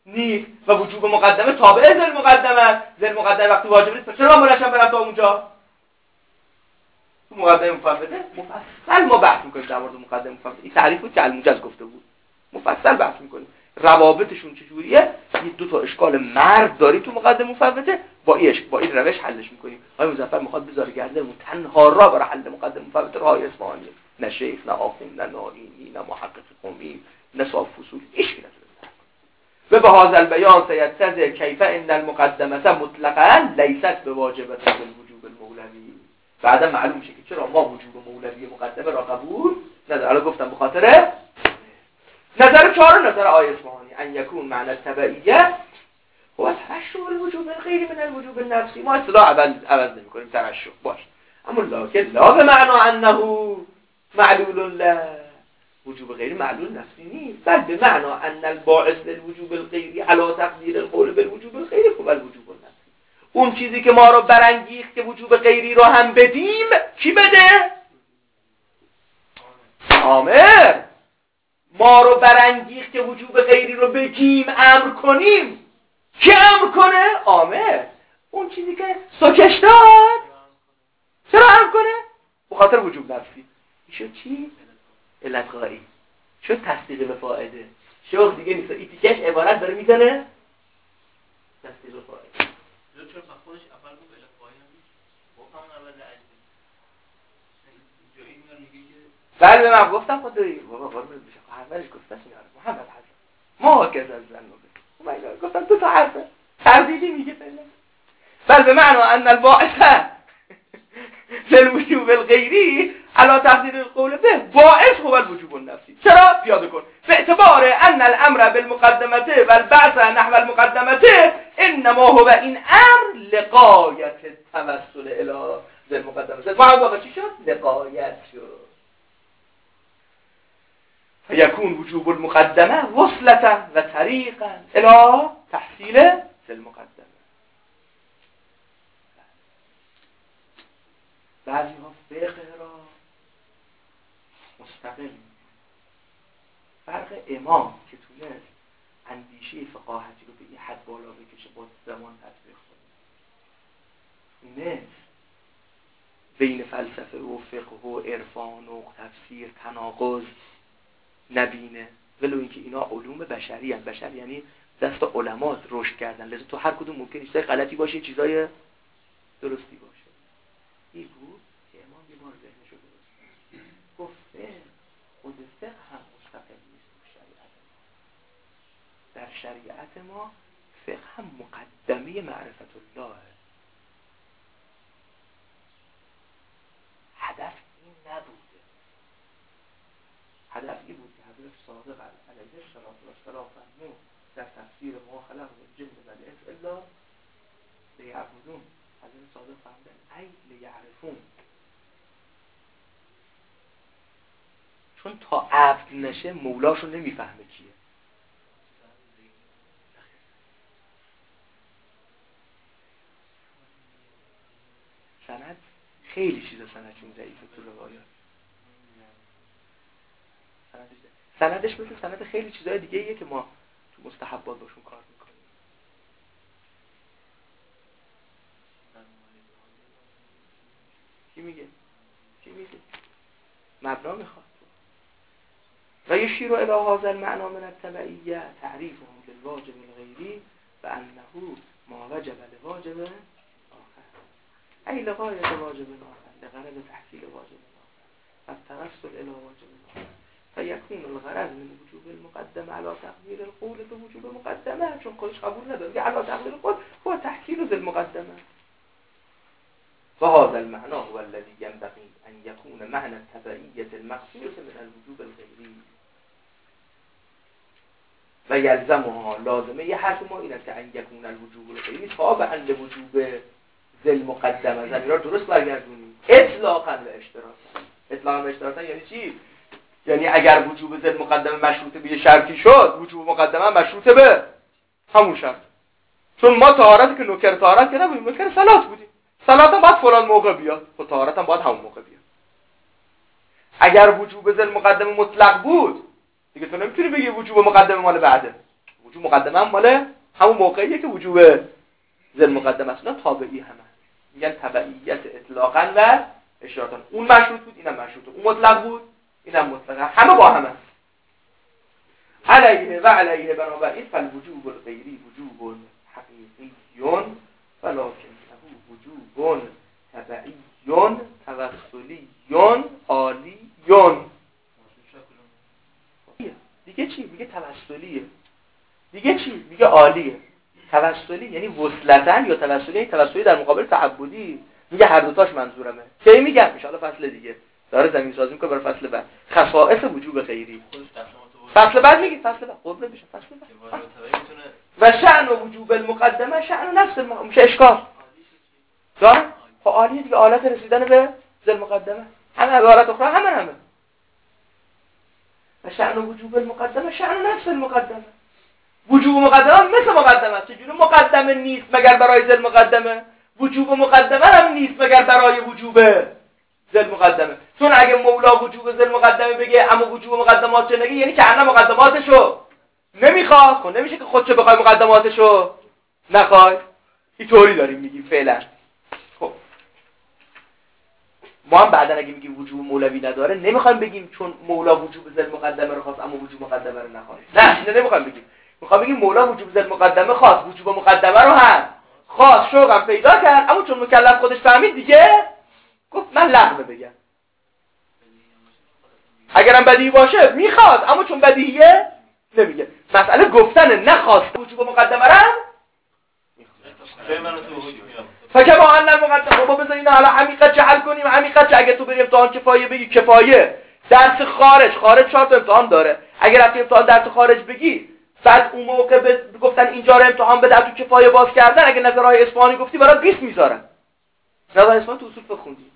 نیست و وجوب مقدمه تابع ذل مقدمه است. ذل مقدمه وقتی واجب نیست پس چرا من بلشم برم تا اونجا؟ تو مقدمه مفوته مفصل ما بحث میکنیم در مورد مقدمه مفوته. این تعریف بود که الموجز گفته بود، مفصل بحث میکنیم روابطشون چجوریه. یه دو تا اشکال مرد داری تو مقدمه مفوته، با این با این روش حلش میکنیم. آقای مظفر میخواد بذاره گردنمون تنها راه برای حل مقدمه مفوته راه اصفهانی، نه شیخ نه آخوند نه نائینی نه محقق قمی نه صاحب فصول، هیچ کی نتونه و به هذا البیان سیتضح کیف ان المقدمه مطلقا لیست بواجبه بالوجوب المولوی. بعدا معلوم میشه که چرا ما وجوب مولوی مقدمه را قبول نداریم. حالا گفتم به خاطر نظر چهار نظر آیه اصفهانی ان یکون معنی التبعیه هو ترشح الوجوب الغیر من الوجوب النفسی. ما اصطلاح عوض عوض نمی‌کنیم ترشح باش، اما لکن لا به معنی انه معلول لا، وجوب غیر معلول نفسی نیست، بل به معنی ان الباعث للوجوب الغیری علی تقدیر القول بالوجوب الغیری هو الوجوب النفسی. اون چیزی که ما رو برانگیخت که وجوب غیری رو هم بدیم کی بده؟ آمر. ما رو برانگیخت که وجوب غیری رو بگیم امر کنیم، کی امر کنه؟ آمر. اون چیزی که سکش داد چرا امر کنه؟ به خاطر وجوب نفسی. میشه چی؟ علت غایی شد، تصدیق به فائده شغل دیگه نیست. ایتیکش عبارت داره میزنه تصدیق به فائده. چرا خودش اول گفت علت غایی نمیشه؟ گفتم اول عجیبه اینجا این میگه که بله من گفتم خود داری بابا قربونت بشه اولش گفتش میاره محمد حسن ما که از زن نگه گفتم دو تا حرفه تردیدی میگه فعلا. بل به معنی ان الباعث للوجوب الغیری علا تقدیر القول به باعث هو الوجوب النفسی. چرا؟ پیاده کن. به اعتبار ان الامر بالمقدمته و البعث نحو المقدمته انما هو این امر لقایت توسل الی ذل مقدمته. ما واقعا چی شد؟ لقایت شد. فیکون وجوب المقدمه وصلة و طریقا الی تحصیل ذل مقدمه. بعضی ها فقه را مستقل می‌کنن. فرق امام که تونست اندیشه فقاهتی رو به این حد بالا بکشه با زمان تطبیق کنه، تونست بین فلسفه و فقه و عرفان و تفسیر تناقض نبینه، ولو اینکه اینا علوم بشری هستند. بشر یعنی دست علما رشد کردن، لذا تو هر کدوم ممکنه چیزای غلطی باشه چیزای درستی باشه. این بود که امام یه بار ذهنش رو درست کرد، گفت فقه خود فقه هم مستقل نیست تو شریعت ما. در شریعت ما فقه هم مقدمه معرفت الله. هدف این نبوده، هدف این بود که حضرت صادق علیه السلام فرمود در تفسیر ما خلق الجن والانس الا لیعبدون. حضرت صادق فرمودن ای لیعرفون، چون تا عبد نشه مولاشو نمیفهمه کیه. سند خیلی چیزا سندشون ضعیفه تو روایات. سندش سندش مثل سند خیلی چیزای دیگه ایه که ما تو مستحبات باشون کار میکنیم. کی میگه؟ کی میگه؟ مبنا میخواد. و یشیر الی هذا المعنى من التبعیه تعریفهم للواجب الغیری و انه ما وجب لواجب آخر ای لغایت واجب آخر لغرض تحصیل واجب آخر التوسل الی واجب آخر فیکون الغرض من وجوب المقدمه علی تقدیر القول به وجوب مقدمه، چون خودش قبول نداره علی تقدیر القول هو تحصیل ذل مقدمه. و هذا المعنى هو الذي ينبغي ان يكون معنى التبعیه المقصود من الوجوب الغیری و یلزمها. لازمه یه حرف ما اینه که ان یکون الوجوب الغیری تابعا لوجوب ذل مقدمه. زمین را درست برگردونیم اطلاقا و اشتراطا. اطلاقا و اشتراطا یعنی چی؟ یعنی اگر وجوب ذل مقدمه مشروط به یه شرطی شد، وجوب مقدمه مشروط به همون شرط. چون ما طهارتی که نوکر طهارت که نبودیم، نوکر صلات بودیم. صلات هم باید فلان موقع بیاد، خب طهارت هم باید همون موقع بیاد. اگر وجوب ذل مقدمه مطلق بود دیگه تو نمیتونی بگی وجوب مقدمه مال بعده. وجوب مقدمه هم مال همون موقعیه که وجوب ذل مقدمه اصلا تابعی همه میگن تبعیت اطلاقا و اشارتا. اون مشروط بود اینم مشروطه، اون مطلق بود اینم مطلقه، همه با همه علیه و علیه. بنابراین فالوجوب الغیری وجوب حقیقیون ولکنه وجوب تبعیون توسلیون عالیون. دیگه چی؟ میگه توسلیه. دیگه چی؟ میگه عالیه. توسلی یعنی وصلتن یا توسلی یعنی توسلی در مقابل تعبدی. میگه هر دوتاش منظورمه. کی میگم؟ ان شاء الله فصل دیگه داره زمین سازی میکنه برای فصل بعد. خصائص وجوب غیری. فصل بعد میگه فصل بعد قربون بشه فصل بعد. و شأن و وجوب المقدمه شأن نفس الم... میشه اشکال. داره؟ خب عالیه دیگه، آلت رسیدن به ذل مقدمه. همه عبارت اخرى همه همه. و شأن و وجوب المقدمه شأن نفس المقدمه. وجوب مقدمه مثل مقدمه است. چجوری مقدمه نیست مگر برای ذل مقدمه؟ وجوب مقدمه هم نیست مگر برای وجوب ذل مقدمه. چون اگه مولا وجوب ذل مقدمه بگه اما وجوب مقدمات چه نگه، یعنی که انا مقدماتشو نمیخواد. خب نمیشه که خودشو بخوای مقدماتشو نخوای. اینطوری داریم میگیم فعلا. خب ما هم بعدن اگه میگیم وجوب مولوی نداره نمیخوایم بگیم چون مولا وجوب ذل مقدمه رو خواست اما وجوب مقدمه رو نخواست. نه اینو نمیخوایم بگیم. میخوام بگیم مولا وجوب ذل مقدمه خواست، وجوب مقدمه رو هم خواست، شوقم پیدا کرد، اما چون مکلف خودش فهمید دیگه گفت من لغو بگم. اگرم بدیهی باشه میخواد، اما چون بدیهیه نمیگه. مسئله گفتن نخواست وجوب مقدمه رو هم فکر ما ان المقدمه. بابا بذار اینا حالا عمیقا جهل کنیم. عمیقا اگه تو بری امتحان کفایه بگی کفایه درس خارج، خارج چهار تا امتحان داره، اگه رفتی امتحان درس خارج بگی بعد اون موقع ب... گفتن اینجا رو امتحان بده تو کفایه باز کردن، اگه نظرهای اصفهانی گفتی برات بیست میذارن. نظر اصفهانی تو اصول فقه خوندی.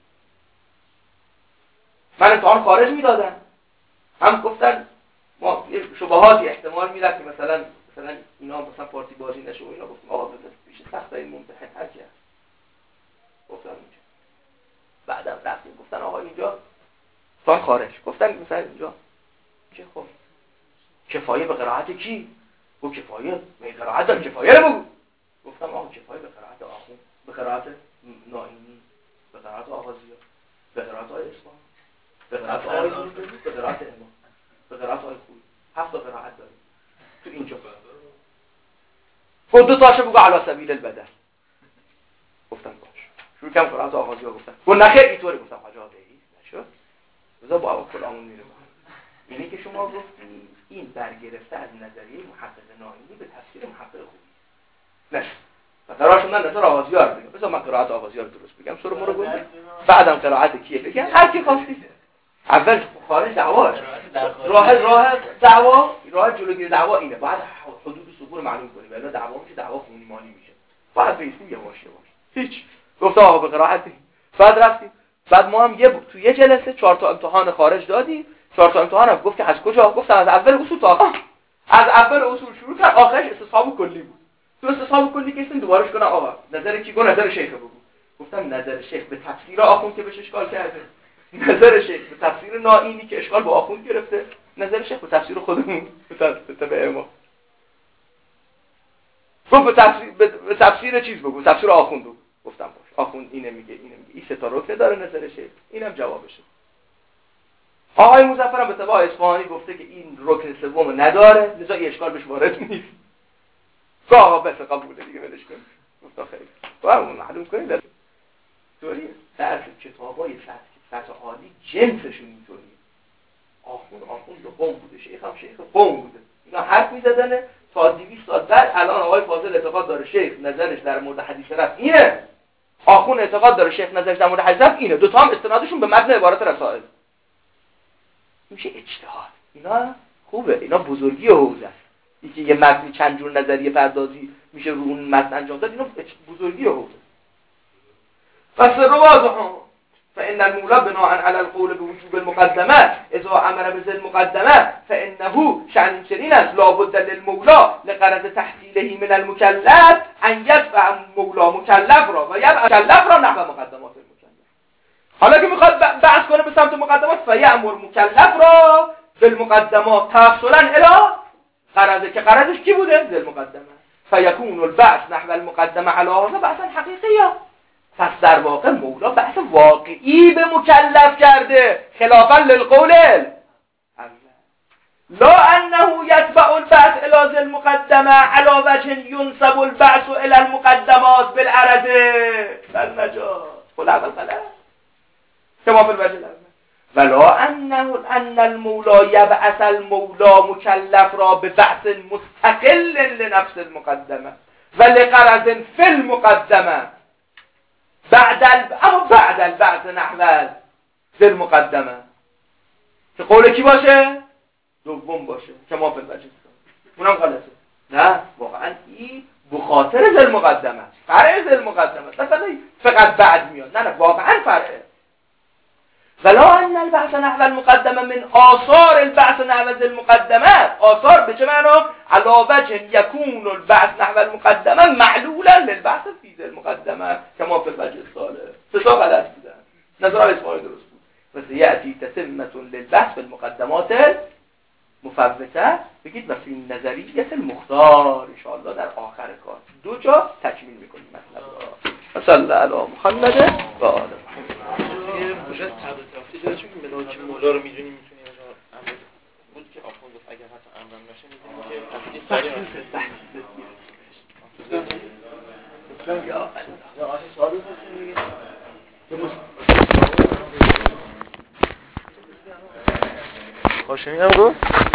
من امتحان خارج میدادم، هم گفتن ما شبهاتی احتمال میرفت که مثلا مثلا اینا مثلا پارتی بازی نشه و اینا، گفتیم آقا بذار پیش سخت این ممتحن هر کی هست گفتم اینجا. بعدم رفتیم گفتن آقا اینجا امتحان خارج، گفتن مثلا اینجا که خب کفایه به قرائت کی؟ گفت کفایه به قرائت دارم، کفایه رو بگو. گفتم آقا کفایه به قرائت آخون، به قرائت نائینی، به قرائت آغازیه، به قرائت آقای اصفهان، به قرائت آقای نوردی، به قرائت امام، به قرائت آقای خویی. هفت قرائت داریم تو اینجا. خود دو تاشو بگو علی سبیل البدل. گفتم باش. شروع کردم قرائت آغازیه گفتم. گفت نخیر اینطوری. گفتم حاجا دیگه نشد. بذار با اول کلامون میره. اینی که شما گفتی این برگرفته از نظریه محقق نائینی به تفسیر محقق خویی. نه. و قرار شد من نظر آغازیار بگم. بذار من قرائت آغازیار درست بگم. سر مرو گفتم. بعدم قرائت کیه بگم. هر کی خواستی. اول خارج دعوا. راه راه دعوا، راه جلوگیری دعوا اینه. بعد حدود ثبور معلوم کنیم. ولی دعوا میشه دعوا خونی مالی میشه. بعد بیسیم یواش یواش. هیچ. گفتم آقا به قرائت. بعد رفتیم. بعد ما هم یه تو یه جلسه چهار تا امتحان خارج دادیم. چهار تا امتحانم گفت که از کجا؟ گفتم از اول اصول تا آخر. از اول اصول شروع کرد، آخرش استصحاب کلی بود. تو استصحاب کلی کردیم دوبارهش کنم آقا نظر کی؟ گفت نظر شیخ بگو. گفتم نظر شیخ به تفسیر آخوند که بهش اشکال کرده، نظر شیخ به تفسیر نائینی که اشکال به آخوند گرفته، نظر شیخ به تفسیر خودمون به تبع ما. گفت به تفسیر به تفسیر چیز بگو، تفسیر آخوند بگو. گفتم باش آخوند اینه میگه اینه میگه این سه تا رکن داره نظر شیخ، اینم جوابشه. آقای مظفرم به تبع اصفهانی گفته که این رکن سوم نداره، لذا این اشکال بهش وارد نیست. آقا بس قبوله دیگه ولش کن. گفت خیلی. باید معلوم کنید طوریه. درس کتابای سطح سطح عالی جنسشون اینطوریه. آخوند آخوند قوم بوده، شیخ هم شیخ قوم بوده. اینا حرف میزدنه تا دویست سال بعد. الان آقای فاضل اعتقاد داره شیخ نظرش در مورد حدیث رفع اینه، آخوند اعتقاد داره شیخ نظرش در مورد حدیث رفع اینه. دو تا هم استنادشون به متن عبارات رسائل. میشه اجتهاد. اینا خوبه، اینا بزرگی حوزه است. یکی یه متن چند جور نظریه پردازی میشه رو اون متن انجام داد، اینا بزرگی حوزه. پس رواضح فإن المولى بناء على القول بوجوب المقدمه اذا امر بذل مقدمه فانه شأن چنین است لابد للمولى لغرض تحصیله من المكلف ان يدفع المولى مکلف را و یبع مکلف را نحو مقدمات المکلف. حالا که میخواد بحث کنه به سمت مقدمات، فیأمر مکلف را بالمقدمات توسلا الی غرضه که غرضش کی بوده؟ ذل مقدمه. فیکون البعث نحو المقدمه علی هذا بحثا حقیقیه. پس در واقع مولا بحث واقعی به مکلف کرده خلافا للقول لا انه یتبع البعث الى ذل مقدمه علی وجه ینسب البعث الى المقدمات بالعرض فالمجاز قل اول غلط كما في الوجه الاول ولا انه ان المولا یبعث المولا مکلف را به بعث مستقل لنفس المقدمه و لغرض فی المقدمه بعد الب... اما بعد البعث نحو ذل مقدمه که قول کی باشه؟ دوم باشه که ما فی الوجه اونم غلطه. نه واقعا این بخاطر ذل مقدمه است، فرع ذل مقدمه است، مثلا فقط بعد میاد. نه نه واقعا فرعه. ولا ان البعث نحو المقدمه من آثار البعث نحو ذل مقدمه. آثار به چه معنا؟ علی وجه یکون البعث نحو المقدمه معلولا للبعث فی ذل مقدمه کما فی الوجه الصالح. سه تا غلط بودن، نظر اسماعیل درست بود. و سیاتی تتمه للبحث فی المقدمات مفوته. بگید و فی نظریت المختار ان شاء الله در آخر کار دو جا تکمیل میکنیم مطلب را. صلی الله علی محمد و آل محمد. یه مجاز تعداد تفتی داره چون که ملاک مولا رو میدونیم میتونیم امر بود که آخوند گفت اگر حتی امرم نشه میدونیم که تفتی سریع بحثی بحثی یا آخه سوال بپرسیم دیگه. خوشمی هم گفت